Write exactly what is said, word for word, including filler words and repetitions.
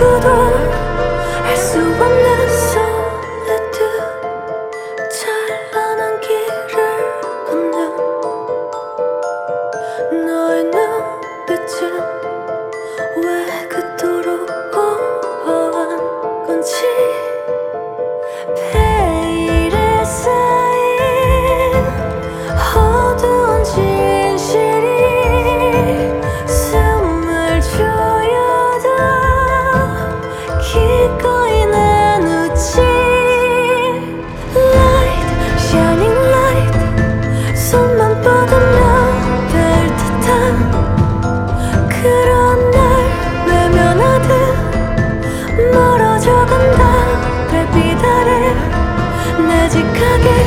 누구도 알 수 없는 설레듯 찬란한 길을 걷는 너의 눈빛은 왜 그토록 고요한 건지 베일에 쌓인 어두운 진실이 숨을 조여도 기꺼이 나누지 Light, shining light 손만 뻗으면 될 듯한 그런 날 외면하듯 멀어져 간다 별빛 아래 내직하게